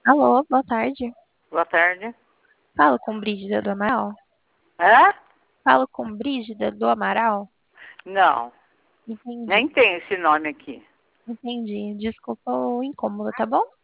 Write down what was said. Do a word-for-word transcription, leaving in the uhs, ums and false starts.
Alô, boa tarde. Boa tarde. Falo com Brígida do Amaral? Hã? Falo com Brígida do Amaral? Não, Entendi, nem tem esse nome aqui. entendi. Desculpa o incômodo, tá bom?